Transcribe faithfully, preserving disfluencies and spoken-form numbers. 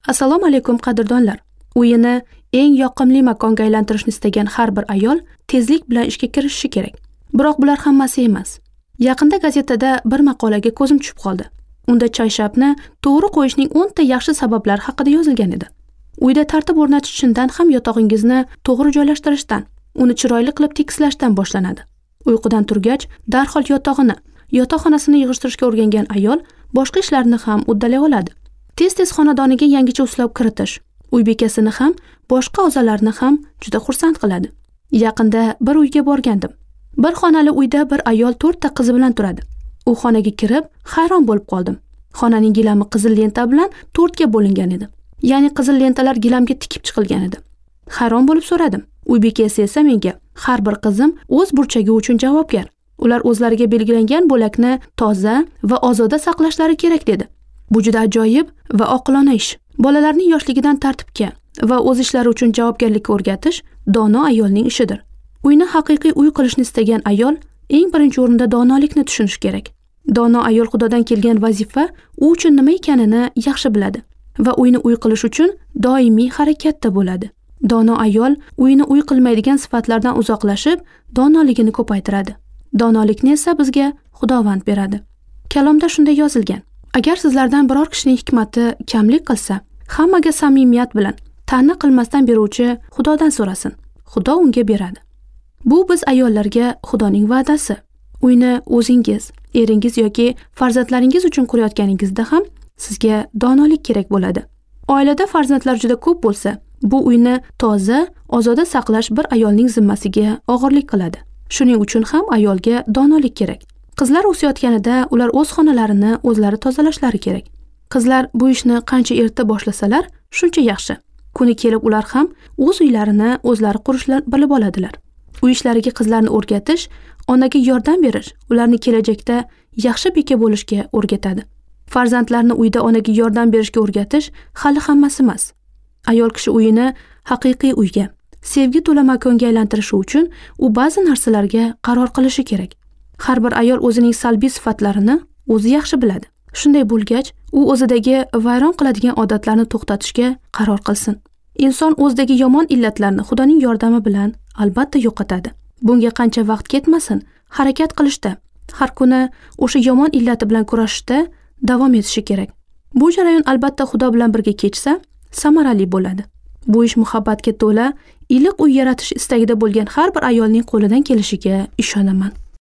Assalomu alaykum qadrdonlar. Uyini eng yoqimli makonga aylantirishni istagan har bir ayol tezlik bilan ishga kirishishi kerak. Biroq bular hammasi emas. Yaqinda gazetada bir maqolaga ko'zim tushib qoldi. Unda choyshabni to'g'ri qo'yishning o'n ta yaxshi sabablari haqida yozilgan edi. Uyda tartib o'rnatish uchun ham yotog'ingizni to'g'ri joylashtirishdan, uni chiroyli qilib tekislashdan boshlanadi. Uyqudan turgach, darhol yotog'ini, yotoqxonasini yig'ishtirishga o'rgangan ayol boshqa ishlarni ham uddalay oladi. Tez-tez xonadoniga yangicha uslub kiritish uy bekasini ham, boshqa a'zolarni ham juda xursand qiladi. Yaqinda bir uyga borgandim. Bir xonali uyda bir ayol to'rtta qizi bilan turadi. U xonaga kirib, hayron bo'lib qoldim. Xonaning gilami qizil lenta bilan to'rtga bo'lingan edi. Ya'ni qizil lentalar gilamga tikib chiqilgan edi. Hayron bo'lib so'radim. Uy bekasi esa menga, har bir qizim o'z burchagi uchun javobgar. Ular o'zlariga belgilangan bo'lakni toza va ozoda saqlashlari kerak dedi. Bu juda ajoyib va oqilona ish. Bolalarni yoshligidan tartibga va o'z ishlari uchun javobgarlikka o'rgatish dono ayolning ishidir. Uyni haqiqiy uy qilishni istagan ayol eng birinchi o'rinda donolikni tushunish kerak. Dono ayol Xudodan kelgan vazifa u uchun nima ekanini yaxshi biladi va uyni uy qilish uchun doimiy harakatda bo'ladi. Dono ayol uyni uy qilmaydigan sifatlardan uzoqlashib, donoligini ko'paytiradi. Donolikni esa bizga Xudovand beradi. Kalomda shunday yozilgan: agar sizlardan biror kishining hikmati kamlik qilsa, hammaga samimiyat bilan, ta'na qilmasdan beruvchi Xudodan so'rasin. Xudo unga beradi. Bu biz ayollarga Xudoning va'dasi. Uyni o'zingiz, eringiz yoki farzandlaringiz uchun qurayotganingizda ham sizga donolik kerak bo'ladi. Oilada farzandlar juda ko'p bo'lsa, bu uyni toza, ozoda saqlash bir ayolning zimmasiga og'irlik qiladi. Shuning uchun ham ayolga donolik kerak. Qizlar o'sayotganida ular o'z xonalarini o'zlari tozalashlari kerak. Qizlar bu ishni qancha erta boshlasalar, shuncha yaxshi. Kuni kelib ular ham o'z uylarini o'zlari qurishni bilib oladilar. Uy ishlariga qizlarni o'rgatish, onaga yordam berish, ularni kelajakda yaxshi beka bo'lishga o'rgatadi. Farzandlarni uyda onaga yordam berishga o'rgatish hali hammasi emas. Ayol kishi uyini haqiqiy uyga, sevgi to'la makonga aylantirishi uchun u ba'zi narsalarga qaror qilishi kerak. Har bir ayol o'zining salbiy sifatlarini o'zi yaxshi biladi. Shunday bo'lgach, u o'zidagi vayron qiladigan odatlarni to'xtatishga qaror qilsin. Inson o'zidagi yomon illatlarni Xudoning yordami bilan albatta yo'qotadi. Bunga qancha vaqt ketmasin, harakat qilishda, har kuni o'sha yomon illati bilan kurashishda davom etishi kerak. Bu jarayon albatta Xudo bilan birga kechsa, samarali bo'ladi. Bu ish muhabbatga to'la, iliq uy yaratish istagida bo'lgan har bir ayolning qo'lidan kelishiga ishonaman.